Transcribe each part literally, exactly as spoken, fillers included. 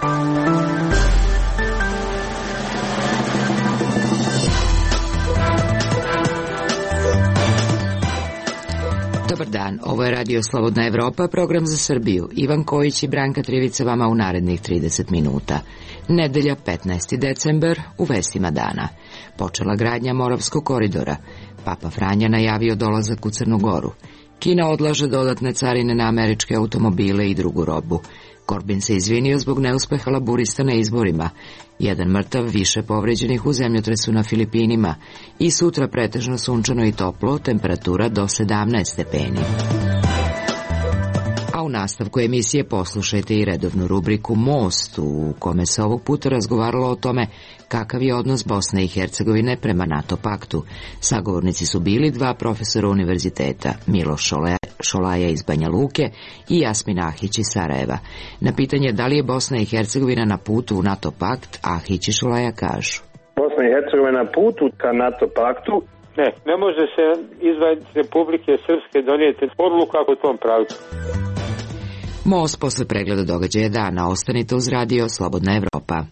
Dobar dan, ovo je Radio Slobodna Evropa, program za Srbiju. Ivan Kojić i Branka Trivica vama u narednih trideset minuta. Nedelja, petnaesti decembar, u vestima dana. Počela gradnja Moravskog koridora. Papa Franja najavio dolazak u Crnu Goru. Kina odlaže dodatne carine na američke automobile i drugu robu. Corbyn se izvinio zbog neuspeha laburista na izborima. Jedan mrtav, više povređenih u zemljotresu na Filipinima. I sutra pretežno sunčano i toplo, temperatura do sedamnaest stepeni. A u nastavku emisije poslušajte i redovnu rubriku Most, u kome se ovog puta razgovaralo o tome kakav je odnos Bosne i Hercegovine prema NATO paktu. Sagovornici su bili dva profesora univerziteta, Miloš Šolaja iz Banja Luke i Jasmin Ahić iz Sarajeva. Na pitanje da li je Bosna i Hercegovina na putu u NATO pakt, Ahić i Šolaja kažu: Bosna i Hercegovina na putu ka NATO paktu. Ne, ne može se izvan Republike Srpske donijeti odluku ako u tom pravcu. Most posle pregleda događaja dana. Ostanite uz Radio Slobodna Evropa.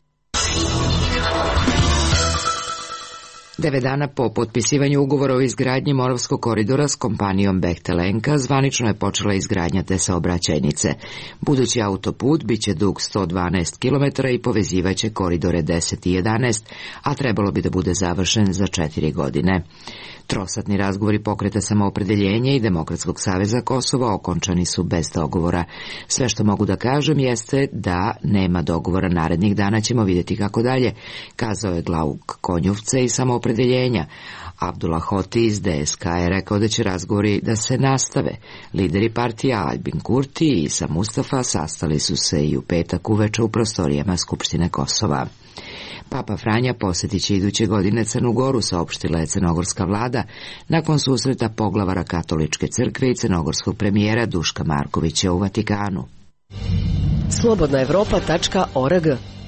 Devet dana po potpisivanju ugovora o izgradnji Moravskog koridora s kompanijom Bechtel-Enka zvanično je počela izgradnja te saobraćajnice. Budući autoput biće dug sto dvanaest kilometara i povezivaće koridore deset i jedanaest, a trebalo bi da bude završen za četiri godine. Trosatni razgovori Pokreta samoopredeljenja i Demokratskog saveza Kosova okončani su bez dogovora. Sve što mogu da kažem jeste da nema dogovora, narednih dana ćemo vidjeti kako dalje, kazao je Glauk Konjuvce i samoopredeljenja. Abdullah Hoti iz D S K je rekao da će razgovori da se nastave. Lideri partija Albin Kurti i Isa Mustafa sastali su se i u petak uveče u prostorijama Skupštine Kosova. Papa Franja posjetit će iduće godine Crnu Goru, saopštila je crnogorska vlada nakon susreta poglavara Katoličke crkve i crnogorskog premijera Duška Markovića u Vatikanu. slobodna evropa tačka org.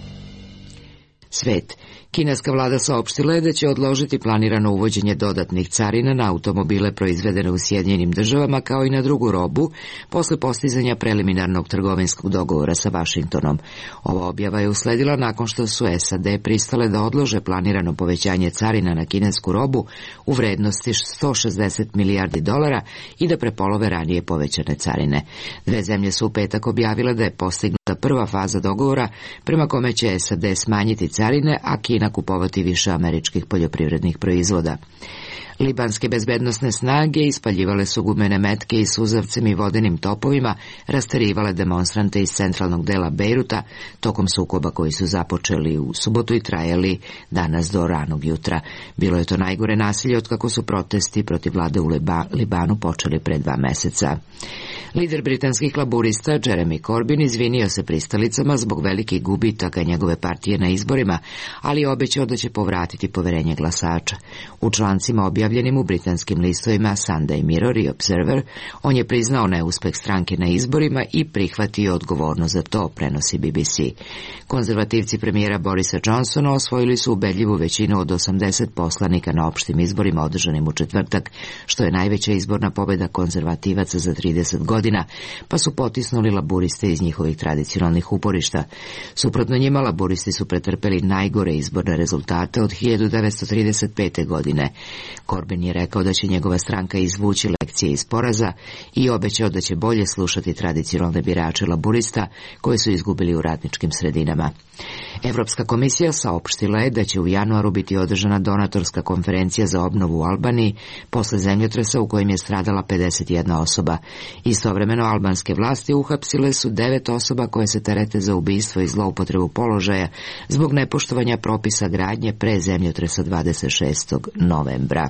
Svet. Kineska vlada saopštila je da će odložiti planirano uvođenje dodatnih carina na automobile proizvedene u Sjedinjenim državama kao i na drugu robu posle postizanja preliminarnog trgovinskog dogovora sa Vašingtonom. Ova objava je usledila nakon što su S A D pristale da odlože planirano povećanje carina na kinesku robu u vrednosti sto šezdeset milijardi dolara i da prepolove ranije povećane carine. Dve zemlje su u petak objavile da je postignuta prva faza dogovora prema kome će S A D smanjiti carine, a Kina kupovati više američkih poljoprivrednih proizvoda. Libanske bezbednosne snage ispaljivale su gumene metke i suzavcem i vodenim topovima, rasterivale demonstrante iz centralnog dela Bejruta tokom sukoba koji su započeli u subotu i trajali danas do ranog jutra. Bilo je to najgore nasilje otkako su protesti protiv vlade u Liba, Libanu počeli pre dva meseca. Lider britanskih laburista Jeremy Corbyn izvinio se pristalicama zbog velikih gubitaka njegove partije na izborima, ali obećao da će povratiti poverenje glasača. U člancima objavljenim u britanskim listovima Sunday Mirror i Observer, on je priznao neuspeh stranke na izborima i prihvatio odgovornost za to, prenosi B B C. Konzervativci premijera Borisa Johnsona osvojili su ubedljivu većinu od osamdeset poslanika na opštim izborima održanim u četvrtak, što je najveća izborna pobjeda konzervativaca za trideset godina, pa su potisnuli laburiste iz njihovih tradicionalnih uporišta. Suprotno njima, laburisti su pretrpeli najgore izborne rezultate od hiljadu devetsto trideset pete. godine. Corbyn je rekao da će njegova stranka izvući lekcije iz poraza i obećao da će bolje slušati tradicionalne birače laburista koji su izgubili u ratničkim sredinama. Evropska komisija saopštila je da će u januaru biti održana donatorska konferencija za obnovu u Albaniji posle zemljotresa u kojem je stradala pedeset jedna osoba. Istovremeno albanske vlasti uhapsile su devet osoba koje se terete za ubistvo i zloupotrebu položaja zbog nepoštovanja propisa gradnje pre zemljotresa dvadeset šestog novembra.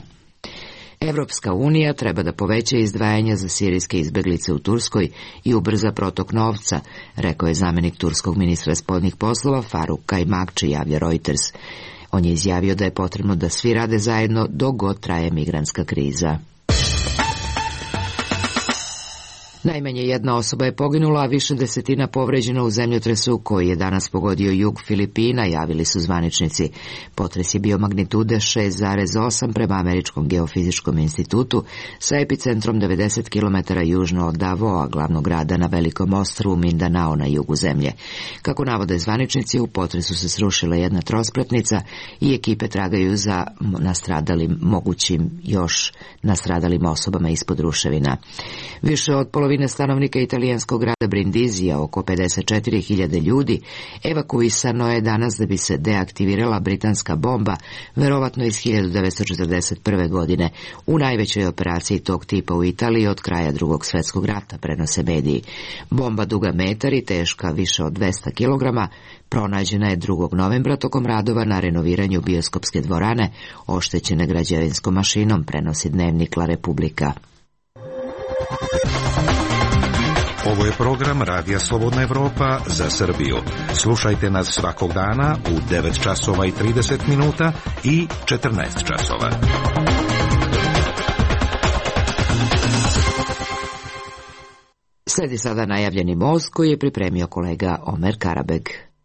Evropska unija treba da poveća izdvajanja za sirijske izbeglice u Turskoj i ubrza protok novca, rekao je zamenik turskog ministra spoljnih poslova Faruk Kajmakči, javlja Reuters. On je izjavio da je potrebno da svi rade zajedno dok god traje migrantska kriza. Najmanje jedna osoba je poginula, a više desetina povređena u zemljotresu koji je danas pogodio jug Filipina, javili su zvaničnici. Potres je bio magnitude šest zarez osam prema Američkom geofizičkom institutu, sa epicentrom devedeset kilometara južno od Davoa, glavnog grada na velikom ostrvu Mindanao na jugu zemlje. Kako navode zvaničnici, u potresu se srušila jedna trospratnica i ekipe tragaju za nastradalim, mogućim još nastradalim osobama ispod ruševina. Više od polovine stanovnika italijanskog grada Brindizija, oko pedeset četiri hiljade ljudi, evakuisano je danas da bi se deaktivirala britanska bomba, verovatno iz hiljadu devetsto četrdeset prve. godine, u najvećoj operaciji tog tipa u Italiji od kraja Drugog svjetskog rata, prenose mediji. Bomba duga metar i teška više od dvesta kilograma pronađena je drugog novembra tokom radova na renoviranju bioskopske dvorane, oštećene građevinskom mašinom, prenosi dnevnik La Repubblica. Ovo je program Radija Slobodna Evropa za Srbiju. Slušajte nas svakog dana u devet časova i trideset minuta i četrnaest časova. Sledi sada najavljeni most koji je pripremio kolega Omer Karabeg.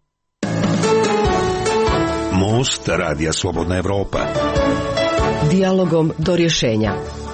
Most Radija Slobodna Evropa. Dijalogom do rješenja.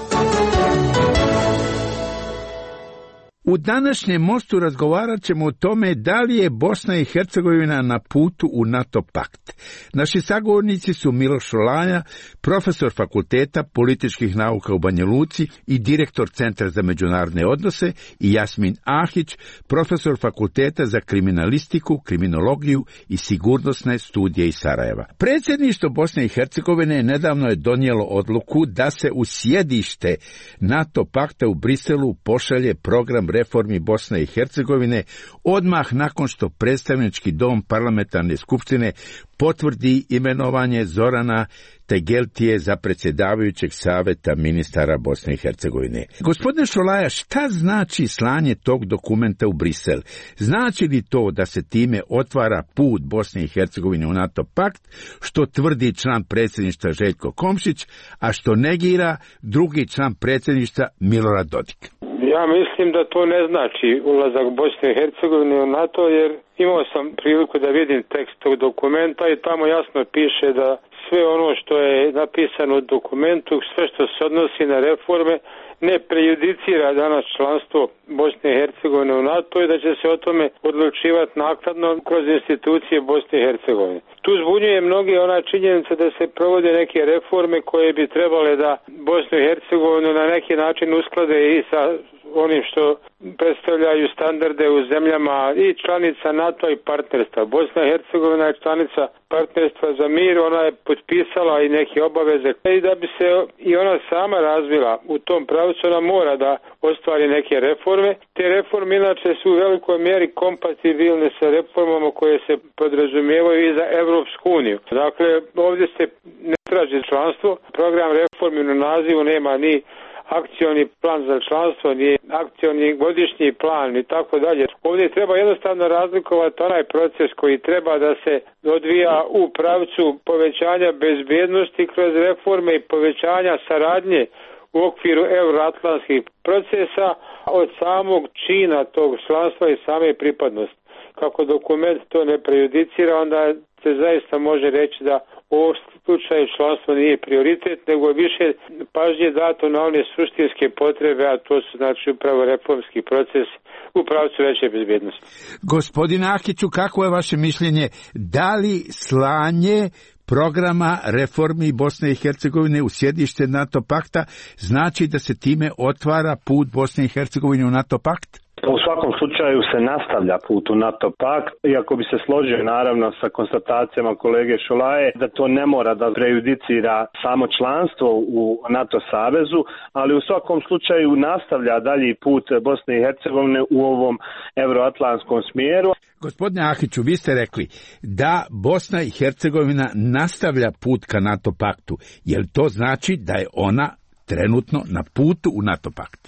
U današnjem mostu razgovarat ćemo o tome da li je Bosna i Hercegovina na putu u NATO pakt. Naši sagovornici su Miloš Šolaja, profesor Fakulteta političkih nauka u Banja Luci i direktor Centra za međunarodne odnose, i Jasmin Ahić, profesor Fakulteta za kriminalistiku, kriminologiju i sigurnosne studije iz Sarajeva. Predsjedništvo Bosne i Hercegovine nedavno je donijelo odluku da se u sjedište NATO pakta u Briselu pošalje program reformi Bosne i Hercegovine odmah nakon što predstavnički dom parlamentarne skupštine potvrdi imenovanje Zorana Tegeltije za predsjedavajućeg savjeta ministara Bosne i Hercegovine. Gospodine Šolaja, šta znači slanje tog dokumenta u Brisel? Znači li to da se time otvara put Bosne i Hercegovine u NATO pakt, što tvrdi član predsjedništva Željko Komšić, a što negira drugi član predsjedništva Milorad Dodik? Ja mislim da to ne znači ulazak Bosne i Hercegovine u NATO, jer imao sam priliku da vidim tekst tog dokumenta i tamo jasno piše da sve ono što je napisano u dokumentu, sve što se odnosi na reforme, ne prejudicira danas članstvo Bosne i Hercegovine u NATO i da će se o tome odlučivati naknadno kroz institucije Bosne i Hercegovine. Tu zbunjuje mnogi ona činjenica da se provode neke reforme koje bi trebale da Bosnu i Hercegovinu na neki način usklade i sa onim što predstavljaju standarde u zemljama i članica NATO i partnerstva. Bosna i Hercegovina je članica partnerstva za mir, ona je potpisala i neke obaveze i da bi se i ona sama razvila u tom pravcu, ona mora da ostvari neke reforme. Te reforme inače su u velikoj mjeri kompatibilne sa reformama koje se podrazumijevaju i za Evropsku uniju. Dakle, ovdje se ne traži članstvo, program reformi na nazivu nema ni akcioni plan za članstvo, ni akcioni godišnji plan i tako dalje. Ovdje treba jednostavno razlikovati onaj proces koji treba da se odvija u pravcu povećanja bezbjednosti kroz reforme i povećanja saradnje u okviru euroatlantskih procesa od samog čina tog članstva i same pripadnosti. Kako dokument to ne prejudicira, onda se zaista može reći da u ovom slučaju članstvo nije prioritet, nego više pažnje dato na one suštinske potrebe, a to su znači upravo reformski proces u pravcu veće bezbjednosti. Gospodine Ahiću, kako je vaše mišljenje? Da li slanje programa reformi Bosne i Hercegovine u sjedište NATO pakta znači da se time otvara put Bosne i Hercegovine u NATO pakt? U svakom slučaju se nastavlja put u NATO pakt, iako bi se složio naravno sa konstatacijama kolege Šolaje da to ne mora da prejudicira samo članstvo u NATO savezu, ali u svakom slučaju nastavlja dalji put Bosne i Hercegovine u ovom euroatlantskom smjeru. Gospodine Ahiću, vi ste rekli da Bosna i Hercegovina nastavlja put ka NATO paktu. Je li to znači da je ona trenutno na putu u NATO pakt?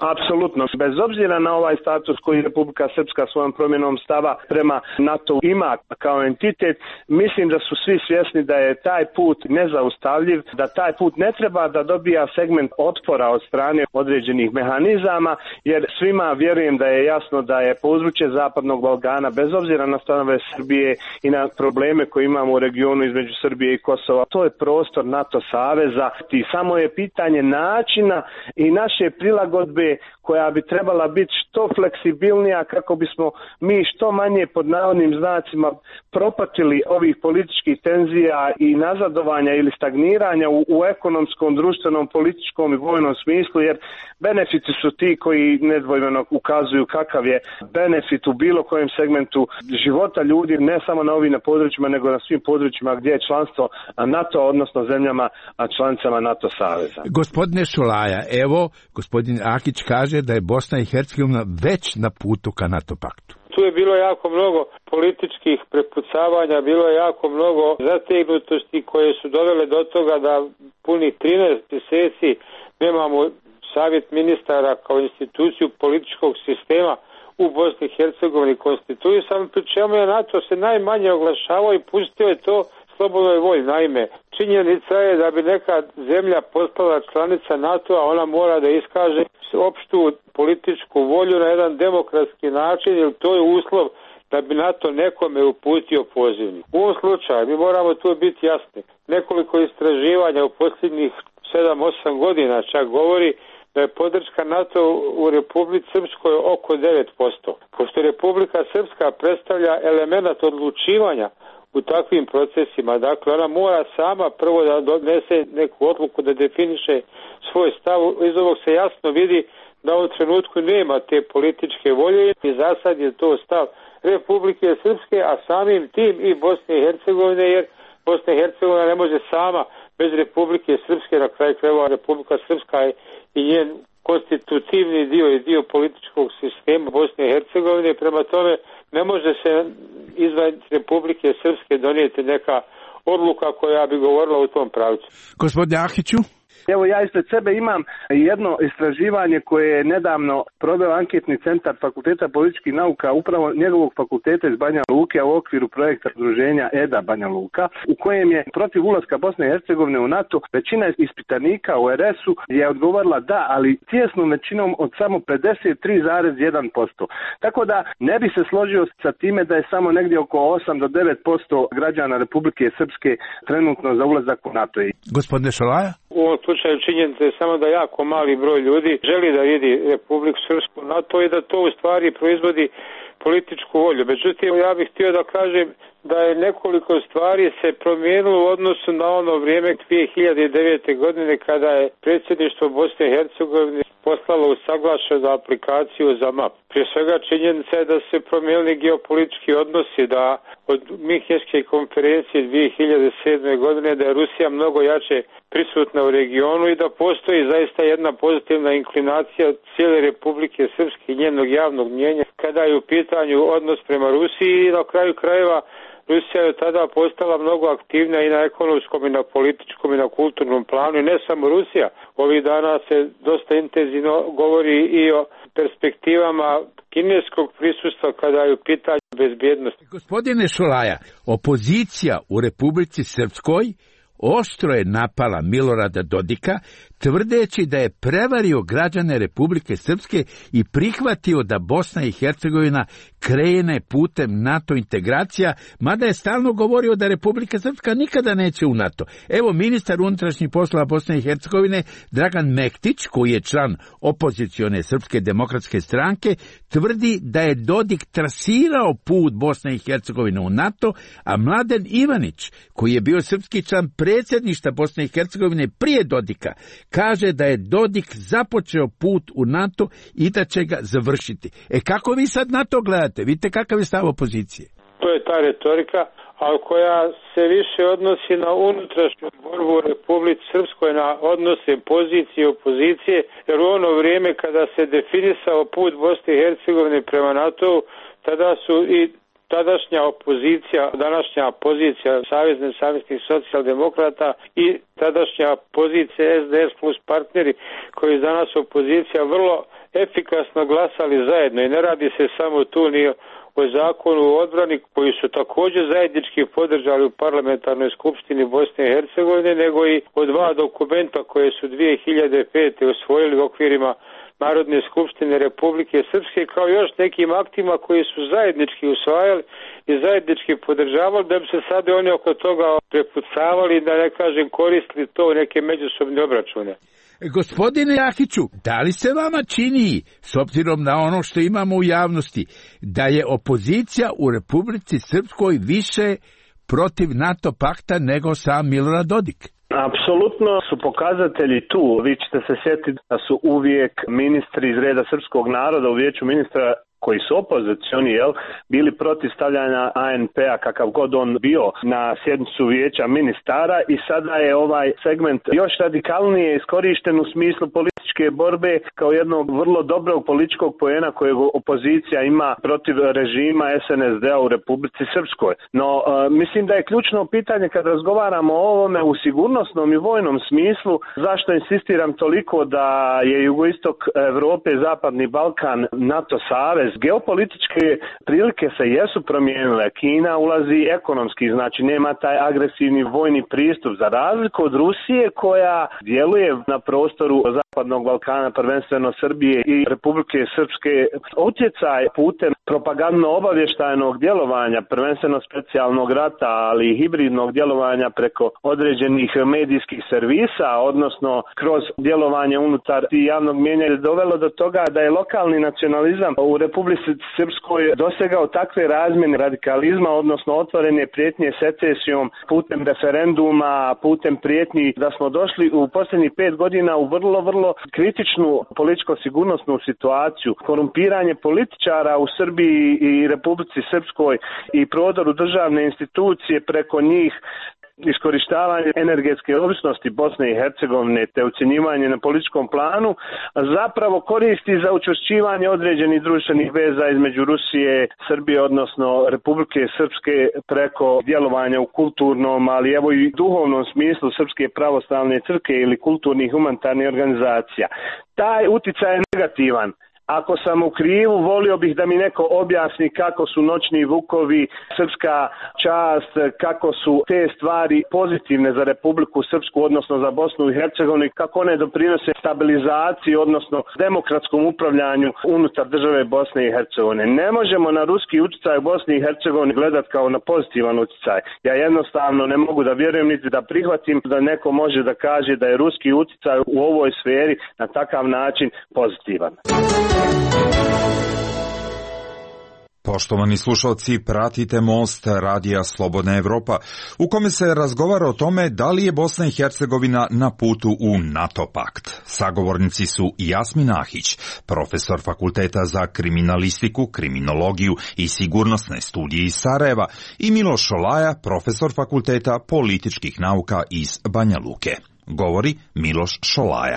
Apsolutno. Bez obzira na ovaj status koji Republika Srpska svojom promjenom stava prema NATO ima kao entitet, mislim da su svi svjesni da je taj put nezaustavljiv, da taj put ne treba da dobija segment otpora od strane određenih mehanizama, jer svima vjerujem da je jasno da je područje Zapadnog Balkana, bez obzira na stanove Srbije i na probleme koje imamo u regionu između Srbije i Kosova, to je prostor NATO saveza i samo je pitanje načina i naše prilagodbe koja bi trebala biti što fleksibilnija kako bismo mi što manje pod navodnim znacima propatili ovih političkih tenzija i nazadovanja ili stagniranja u, u ekonomskom, društvenom, političkom i vojnom smislu, jer benefiti su ti koji nedvojbeno ukazuju kakav je benefit u bilo kojem segmentu života ljudi, ne samo na ovim područjima, nego na svim područjima gdje je članstvo NATO, odnosno zemljama članicama NATO saveza. Gospodine Šolaja, evo, gospodin Akić kaže da je Bosna i Hercegovina već na putu ka NATO paktu. Tu je bilo jako mnogo političkih prepucavanja, bilo je jako mnogo zategnutosti koje su dovele do toga da punih trinaest mjeseci nemamo savjet ministara kao instituciju političkog sistema u Bosni i Hercegovini konstituisan, pri čemu je NATO se najmanje oglašavao i pustio je to slobodnoj volji. Naime, činjenica je da bi neka zemlja postala članica NATO-a, ona mora da iskaže opštu političku volju na jedan demokratski način, jer to je uslov da bi NATO nekome uputio pozivnik. U ovom slučaju mi moramo tu biti jasni. Nekoliko istraživanja u posljednjih sedam osam godina čak govori da je podrška NATO u Republici Srpskoj oko devet posto. Pošto Republika Srpska predstavlja element odlučivanja u takvim procesima, dakle ona mora sama prvo da donese neku odluku, da definiše svoj stav. Iz ovog se jasno vidi da u ovom trenutku nema te političke volje i za sad je to stav Republike Srpske, a samim tim i Bosne i Hercegovine, jer Bosna i Hercegovina ne može sama bez Republike Srpske, na kraju krajeva Republika Srpska je i njen konstitutivni dio i dio političkog sistema Bosne i Hercegovine, prema tome ne može se izvan Republike Srpske donijeti neka odluka koja bi govorila u tom pravcu. Gospodine Ahiću? Evo ja ispred sebe imam jedno istraživanje koje je nedavno proveo anketni centar Fakulteta političkih nauka, upravo njegovog fakulteta iz Banja Luke, a u okviru projekta udruženja E D A Banja Luka, u kojem je protiv ulaska Bosne i Hercegovine u NATO većina ispitanika u R S-u je odgovorila da, ali tijesnom većinom od samo pedeset tri zarez jedan posto. Tako da ne bi se složio sa time da je samo negdje oko osam do devet posto građana Republike Srpske trenutno za ulazak u NATO. Gospodine Šolaja? U ovom slučaju činjenica je samo da jako mali broj ljudi želi da vidi Republiku Srpsku NATO i da to u stvari proizvodi političku volju. Međutim, ja bih htio da kažem da je nekoliko stvari se promijenilo u odnosu na ono vrijeme dvije hiljade devete. godine kada je predsjedništvo Bosne i Hercegovine poslalo usaglašenu aplikaciju za M A P. Prije svega činjenica je da se promijenili geopolitički odnosi, da od Minhenske konferencije dvije hiljade sedme. godine da je Rusija mnogo jače prisutna u regionu i da postoji zaista jedna pozitivna inklinacija cijele Republike Srpske i njenog javnog mnjenja kada je u pitanju odnos prema Rusiji i na kraju krajeva Rusija je tada postala mnogo aktivnija i na ekonomskom i na političkom i na kulturnom planu i ne samo Rusija. Ovih dana se dosta intenzivno govori i o perspektivama kineskog prisustva kada je u pitanju bezbjednosti. Gospodine Šolaja, opozicija u Republici Srpskoj oštro je napala Milorada Dodika, tvrdeći da je prevario građane Republike Srpske i prihvatio da Bosna i Hercegovina krene putem NATO integracija, mada je stalno govorio da Republika Srpska nikada neće u NATO. Evo, ministar unutrašnjih poslova Bosne i Hercegovine Dragan Mektić, koji je član opozicione Srpske demokratske stranke, tvrdi da je Dodik trasirao put Bosne i Hercegovine u NATO, a Mladen Ivanić, koji je bio srpski član predsjedništva Bosne i Hercegovine prije Dodika, kaže da je Dodik započeo put u NATO i da će ga završiti. E kako vi sad na to gledate? Vidite kakav je stav opozicije? To je ta retorika, ali koja se više odnosi na unutrašnju borbu u Republici Srpskoj, na odnose pozicije i opozicije, jer u ono vrijeme kada se definisao put Bosne i Hercegovine prema NATO-u, tada su i tadašnja opozicija, današnja pozicija Savezne savjesnih socijaldemokrata i tadašnja pozicija S D S plus partneri koji danas opozicija vrlo efikasno glasali zajedno i ne radi se samo tu ni o zakonu o odbrani koji su također zajednički podržali u parlamentarnoj skupštini Bosne i Hercegovine, nego i o dva dokumenta koje su dvije hiljade pete usvojili u okvirima Narodne skupštine Republike Srpske, kao još nekim aktima koji su zajednički usvajali i zajednički podržavali, da bi se sad oni oko toga prepucavali, da ne kažem koristili to u neke međusobne obračune. Gospodine Jahiću, da li se vama čini, s obzirom na ono što imamo u javnosti, da je opozicija u Republici Srpskoj više protiv NATO pakta nego sam Milorad Dodik? Apsolutno su pokazatelji tu. Vi ćete se sjetiti da su uvijek ministri iz reda srpskog naroda u vijeću ministra koji su opozicioni, jel, bili protiv stavljanja A N P-a kakav god on bio na sjednicu vijeća ministara i sada je ovaj segment još radikalnije iskorišten u smislu političke borbe kao jednog vrlo dobrog političkog poena kojeg opozicija ima protiv režima S N S D-a u Republici Srpskoj. No, e, mislim da je ključno pitanje kad razgovaramo o ovome u sigurnosnom i vojnom smislu, zašto insistiram toliko da je jugoistok Evrope, zapadni Balkan, NATO savez. Geopolitičke prilike se jesu promijenile. Kina ulazi ekonomski, znači nema taj agresivni vojni pristup za razliku od Rusije koja djeluje na prostoru zapadnog Balkana, prvenstveno Srbije i Republike Srpske. Utjecaj putem propagandno-obavještajnog djelovanja, prvenstveno specijalnog rata, ali i hibridnog djelovanja preko određenih medijskih servisa, odnosno kroz djelovanje unutar javnog mijenja je dovelo do toga da je lokalni nacionalizam u Republici Srpskoj dosegao takve razmjene radikalizma, odnosno otvorene prijetnje secesijom putem referenduma, putem prijetnji, da smo došli u posljednjih pet godina u vrlo, vrlo kritičnu političko-sigurnosnu situaciju. Korumpiranje političara u Srbiji i Republici Srpskoj i prodoru državne institucije preko njih, iskorištavanje energetske ovisnosti Bosne i Hercegovine te ucjenjivanje na političkom planu zapravo koristi za učvršćivanje određenih društvenih veza između Rusije, Srbije, odnosno Republike Srpske preko djelovanja u kulturnom, ali evo i duhovnom smislu Srpske pravoslavne crkve ili kulturnih humanitarnih organizacija. Taj utjecaj je negativan. Ako sam u krivu, volio bih da mi neko objasni kako su noćni vukovi, srpska čast, kako su te stvari pozitivne za Republiku Srpsku, odnosno za Bosnu i Hercegovinu, kako one doprinose stabilizaciji, odnosno demokratskom upravljanju unutar države Bosne i Hercegovine. Ne možemo na ruski utjecaj u Bosni i Hercegovini gledati kao na pozitivan utjecaj. Ja jednostavno ne mogu da vjerujem niti da prihvatim da neko može da kaže da je ruski utjecaj u ovoj sferi na takav način pozitivan. Poštovani slušalci, pratite Most radija Slobodna Evropa, u kome se razgovara o tome da li je Bosna i Hercegovina na putu u NATO pakt. Sagovornici su Jasmin Ahić, profesor Fakulteta za kriminalistiku, kriminologiju i sigurnosne studije iz Sarajeva, i Miloš Šolaja, profesor Fakulteta političkih nauka iz Banja Luke. Govori Miloš Šolaja.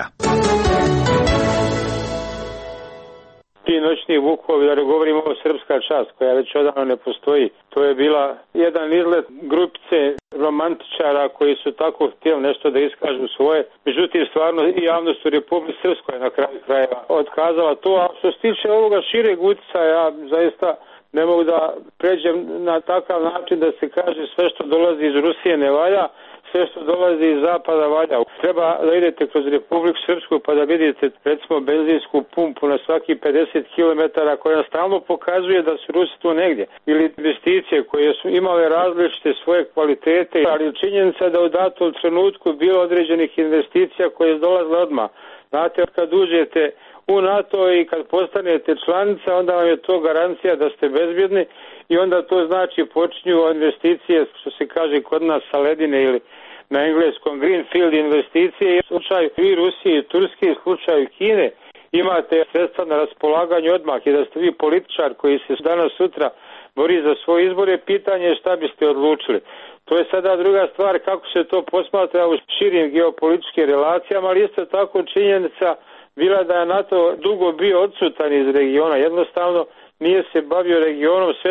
Ti noćni vukovi, da ne govorimo o srpska čast koja već odavno ne postoji. To je bila jedan izlet grupice romantičara koji su tako htjeli nešto da iskažu svoje. Međutim, stvarno i javnost u Republici Srpskoj na kraju krajeva otkazala to. A što se tiče ovoga šireg utjecaja, ja zaista ne mogu da pređem na takav način da se kaže sve što dolazi iz Rusije ne valja, sve što dolazi iz zapada valja. Treba da idete kroz Republiku Srpsku pa da vidite recimo benzinsku pumpu na svaki pedeset kilometara koja stalno pokazuje da su Rusi tu negdje. Ili investicije koje su imale različite svoje kvalitete, ali činjenica da u datom trenutku bilo određenih investicija koje dolaze odmah. Znate, kad uđete u NATO i kad postanete članica, onda vam je to garancija da ste bezbjedni i onda to znači počinju investicije, što se kaže kod nas sa ledine ili na engleskom greenfield investicije. U slučaju i Rusije i Turske, u slučaju Kine imate sredstva na raspolaganju odmah i da ste vi političar koji se danas sutra bori za svoje izbore, pitanje je šta biste odlučili. To je sada druga stvar kako se to posmatra u širim geopolitičkim relacijama, ali isto tako činjenica bila da je NATO dugo bio odsutan iz regiona, jednostavno nije se bavio regionom sve do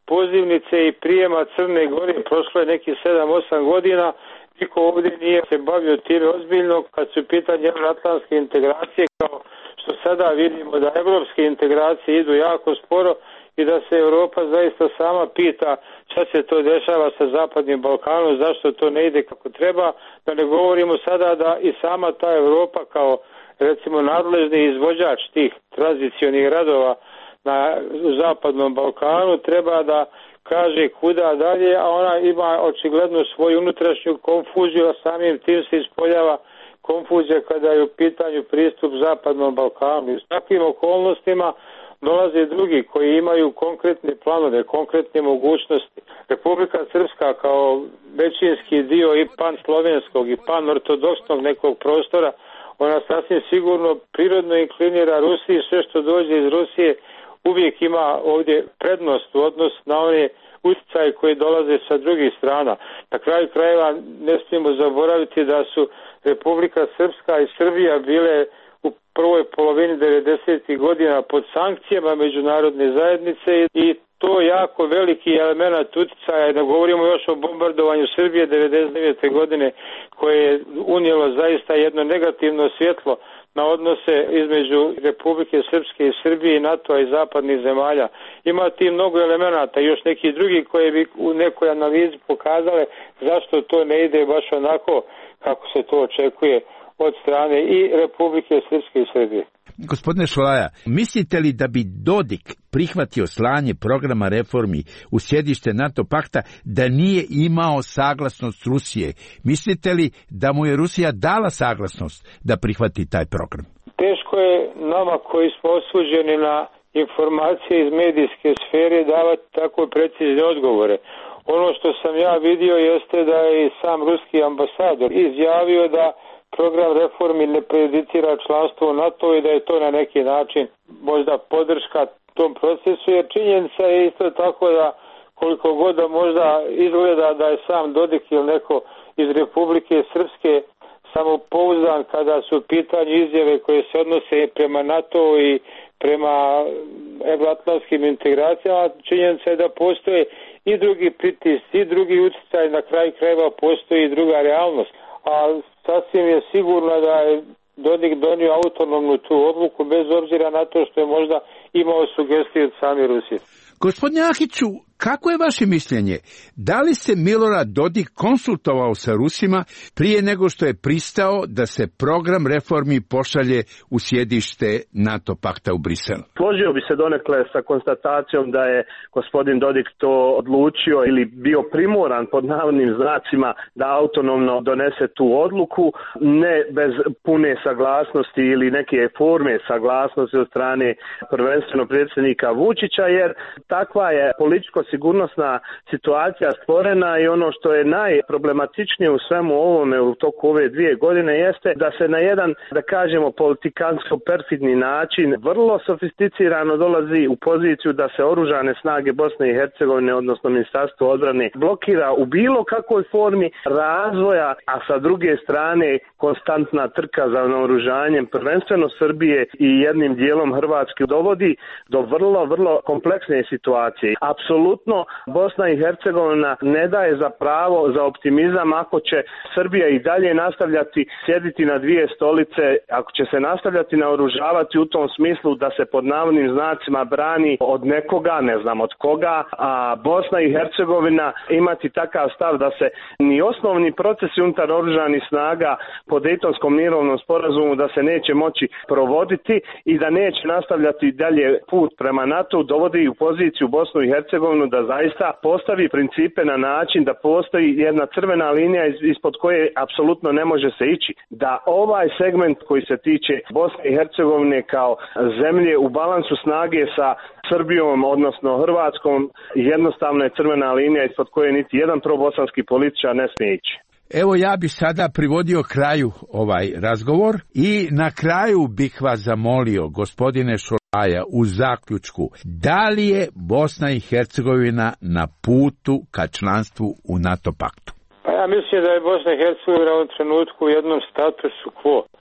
pozivnice i prijema Crne Gore, prošlo je neki sedam osam godina, niko ovdje nije se bavio time ozbiljno kad su pitanje euroatlantske integracije, kao što sada vidimo da evropske integracije idu jako sporo i da se Europa zaista sama pita šta se to dešava sa Zapadnim Balkanom, zašto to ne ide kako treba, da ne govorimo sada da i sama ta Europa kao recimo nadležni izvođač tih tranzicionih radova na Zapadnom Balkanu treba da kaže kuda dalje, a ona ima očigledno svoju unutrašnju konfuziju, a samim tim se ispoljava konfuzija kada je u pitanju pristup Zapadnom Balkanu. I u takvim okolnostima dolaze drugi koji imaju konkretne planove, konkretne mogućnosti. Republika Srpska kao većinski dio i pan-slovenskog i pan-ortodoksnog nekog prostora, ona sasvim sigurno prirodno inklinira Rusiji, sve što dođe iz Rusije uvijek ima ovdje prednost u odnosu na one utjecaje koji dolaze sa drugih strana. Na kraju krajeva ne smijemo zaboraviti da su Republika Srpska i Srbija bile u prvoj polovini devedesetih godina pod sankcijama međunarodne zajednice i to jako veliki element utjecaja, ne govorimo još o bombardovanju Srbije devedeset devete godine koje je unijelo zaista jedno negativno svjetlo na odnose između Republike Srpske i Srbije i NATO-a i zapadnih zemalja. Ima ti mnogo elemenata, još neki drugi koji bi u nekoj analizi pokazale zašto to ne ide baš onako kako se to očekuje od strane i Republike Srpske i Srbije. Gospodine Šolaja, mislite li da bi Dodik prihvatio slanje programa reformi u sjedište NATO pakta da nije imao saglasnost Rusije? Mislite li da mu je Rusija dala saglasnost da prihvati taj program? Teško je nama koji smo osuđeni na informacije iz medijske sfere davati tako precizne odgovore. Ono što sam ja vidio jeste da je i sam ruski ambasador izjavio da program reformi ne prejudicira članstvo u NATO i da je to na neki način možda podrška tom procesu, jer činjenica je isto tako da koliko god da možda izgleda da je sam Dodik ili neko iz Republike Srpske samopouzdan kada su u pitanju izjave koje se odnose prema NATO i prema evroatlantskim integracijama, činjenica je da postoje i drugi pritisci i drugi utjecaj, na kraju krajeva postoji i druga realnost. A sasvim je sigurno da je Dodik donio autonomnu tu odluku bez obzira na to što je možda imao sugestije od same Rusije. Gospodine Ahiću, kako je vaše mišljenje? Da li se Milorad Dodik konsultovao sa Rusima prije nego što je pristao da se program reformi pošalje u sjedište NATO pakta u Brisel? Složio bi se donekle sa konstatacijom da je gospodin Dodik to odlučio ili bio primoran pod navodnim znacima da autonomno donese tu odluku, ne bez pune saglasnosti ili neke forme saglasnosti od strane prvenstveno predsjednika Vučića, jer takva je političko-sigurnosna situacija stvorena i ono što je najproblematičnije u svemu ovome u toku ove dvije godine jeste da se na jedan, da kažemo, politikansko-perfidni način vrlo sofisticirano dolazi u poziciju da se oružane snage Bosne i Hercegovine, odnosno Ministarstvo odbrane, blokira u bilo kakvoj formi razvoja, a sa druge strane konstantna trka za naoružanjem prvenstveno Srbije i jednim dijelom Hrvatske dovodi do vrlo, vrlo kompleksne situacije. Apsolutno Bosna i Hercegovina ne daje za pravo za optimizam ako će Srbija i dalje nastavljati sjediti na dvije stolice, ako će se nastavljati naoružavati u tom smislu da se pod navodnim znacima brani od nekoga, ne znam od koga, a Bosna i Hercegovina imati takav stav da se ni osnovni procesi unutar oružanih snaga po Dejtonskom mirovnom sporazumu da se neće moći provoditi i da neće nastavljati dalje put prema NATO, dovodi u poziciju Bosnu i Hercegovinu da zaista postavi principe na način da postoji jedna crvena linija ispod koje apsolutno ne može se ići. Da ovaj segment koji se tiče Bosne i Hercegovine kao zemlje u balansu snage sa Srbijom, odnosno Hrvatskom, jednostavno je crvena linija ispod koje niti jedan probosanski političar ne smije ići. Evo ja bih sada privodio kraju ovaj razgovor i na kraju bih vas zamolio, gospodine Šolaja, u zaključku, da li je Bosna i Hercegovina na putu ka članstvu u NATO paktu? Pa ja mislim da je Bosna i Hercegovina u ovom trenutku u jednom statusu quo.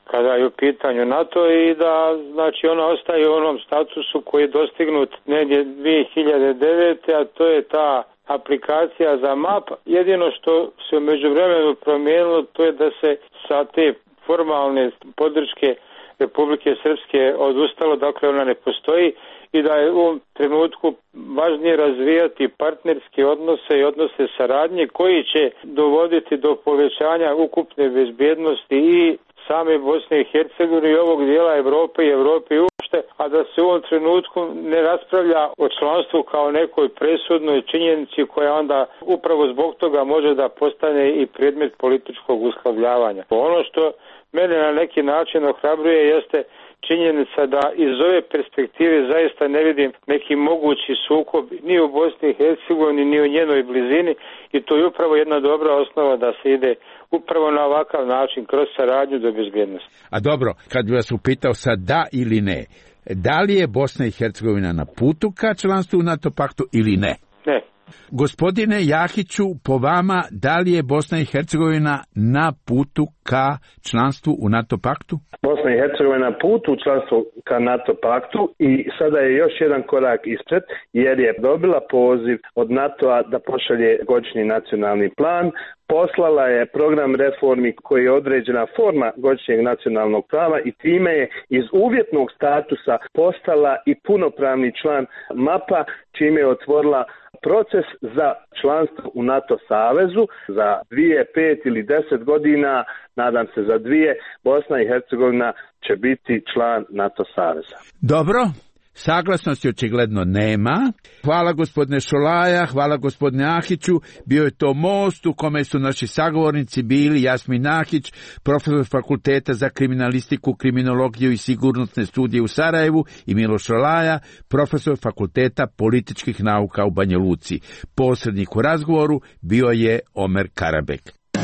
kada je u pitanju NATO i da znači ona ostaje u onom statusu koji je dostignut negdje dvije hiljade devete. a to je ta aplikacija za map. Jedino što se u međuvremenu promijenilo, to je da se sa te formalne podrške Republike Srpske odustalo, dakle ona ne postoji i da je u ovom trenutku važnije razvijati partnerske odnose i odnose saradnje koji će dovoditi do povećanja ukupne bezbjednosti i same Bosne i Hercegovine i ovog dijela Evrope i Evrope uopšte, a da se u ovom trenutku ne raspravlja o članstvu kao nekoj presudnoj činjenici koja onda upravo zbog toga može da postane i predmet političkog uskladljavanja. Ono što mene na neki način ohrabruje jeste činjenica da iz ove perspektive zaista ne vidim neki mogući sukob ni u Bosni i Hercegovini ni u njenoj blizini i to je upravo jedna dobra osnova da se ide upravo na ovakav način kroz saradnju do bezbjednosti. A dobro, kad bi vas upitao sad da ili ne, da li je Bosna i Hercegovina na putu ka članstvu u NATO paktu ili ne? Ne. Gospodine Jahiću, po vama, da li je Bosna i Hercegovina na putu ka članstvu u NATO paktu? Bosna i Hercegovina na putu u članstvu ka NATO paktu i sada je još jedan korak ispred jer je dobila poziv od NATO-a da pošalje godišnji nacionalni plan. Poslala je program reformi koji je određena forma godišnjeg nacionalnog plana i time je iz uvjetnog statusa postala i punopravni član mapa, čime je otvorila proces za članstvo u NATO savezu za dvije, pet ili deset godina, nadam se za dvije, Bosna i Hercegovina će biti član NATO saveza. Dobro. Saglasnosti očigledno nema. Hvala gospodine Šolaja, hvala gospodine Ahiću. Bio je to most u kome su naši sagovornici bili Jasmin Ahić, profesor Fakulteta za kriminalistiku, kriminologiju i sigurnosne studije u Sarajevu i Miloš Šolaja, profesor Fakulteta političkih nauka u Banja Luci. Posrednik u razgovoru bio je Omer Karabek.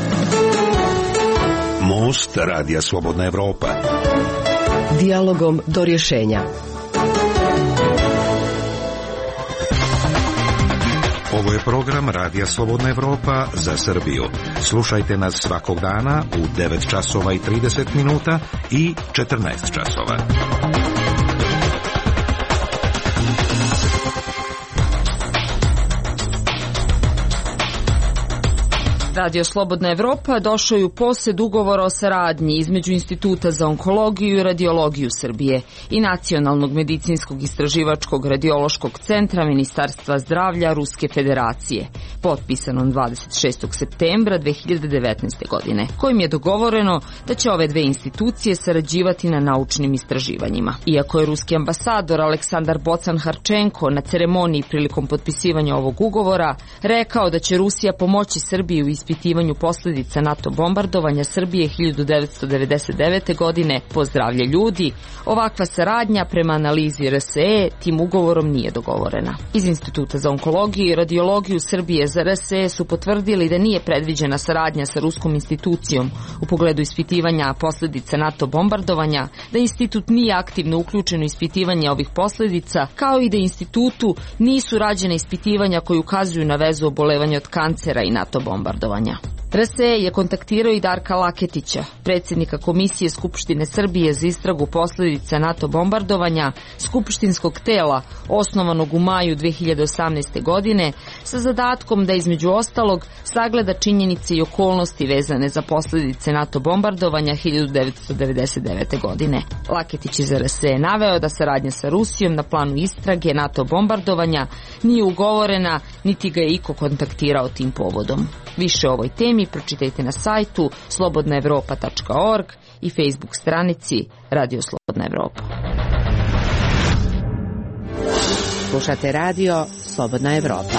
Most Radija Slobodna Evropa. Dijalogom do rješenja. Ovo je program Radija Slobodna Evropa za Srbiju. Slušajte nas svakog dana u devet časova i trideset minuta i četrnaest časova. Radio Slobodna Evropa došao je u posjed ugovora o saradnji između Instituta za onkologiju i radiologiju Srbije i Nacionalnog medicinskog istraživačkog radiološkog centra Ministarstva zdravlja Ruske federacije, potpisanom dvadeset šestog septembra dve hiljade devetnaeste. godine, kojim je dogovoreno da će ove dve institucije sarađivati na naučnim istraživanjima. Iako je ruski ambasador Aleksandar Bocan-Harčenko na ceremoniji prilikom potpisivanja ovog ugovora rekao da će Rusija pomoći Srbiji u ispitivanju posljedica NATO bombardovanja Srbije hiljadu devetsto devedeset devete. godine po zdravlje ljudi, ovakva saradnja prema analizi R S E tim ugovorom nije dogovorena. Iz Instituta za onkologiju i radiologiju Srbije za R S E su potvrdili da nije predviđena saradnja sa ruskom institucijom u pogledu ispitivanja posljedica NATO bombardovanja, da institut nije aktivno uključen u ispitivanje ovih posljedica, kao i da institutu nisu rađena ispitivanja koji ukazuju na vezu obolevanja od kancera i NATO bombardovanja. R S E je kontaktirao i Darka Laketića, predsjednika Komisije Skupštine Srbije za istragu posljedica NATO bombardovanja, skupštinskog tela osnovanog u maju dve hiljade osamnaeste. godine, sa zadatkom da između ostalog sagleda činjenice i okolnosti vezane za posljedice NATO bombardovanja hiljadu devetsto devedeset devete. godine. Laketić iz R S E naveo da saradnja sa Rusijom na planu istrage NATO bombardovanja nije ugovorena, niti ga je iko kontaktirao tim povodom. Više o ovoj temi pročitajte na sajtu slobodna evropa tačka org i Facebook stranici Radio Slobodna Evropa. Slušate radio Slobodna Evropa.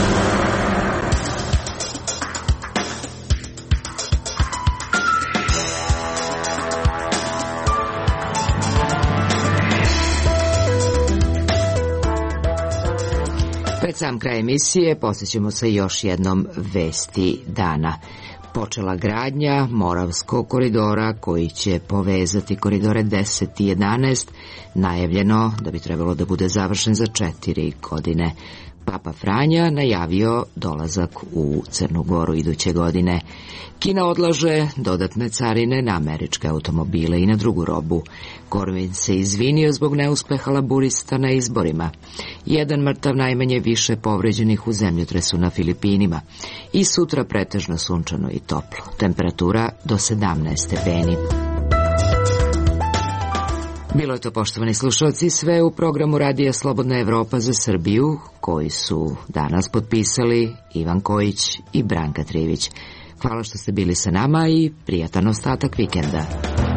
Pred sam kraj emisije posjećemo se još jednom vesti dana. Počela gradnja Moravskog koridora koji će povezati koridore deset i jedanaest, najavljeno da bi trebalo da bude završen za četiri godine. Papa Franja najavio dolazak u Crnu Goru iduće godine. Kina odlaže dodatne carine na američke automobile i na drugu robu. Korvin se izvinio zbog neuspeha laburista na izborima. Jedan mrtav, najmanje više povređenih u zemljotresu na Filipinima. I sutra pretežno sunčano i toplo. Temperatura do sedamnaest stepeni. Bilo je to, poštovani slušalci, sve u programu Radija Slobodna Evropa za Srbiju, koji su danas potpisali Ivan Kojić i Branka Trivić. Hvala što ste bili sa nama i prijatan ostatak vikenda.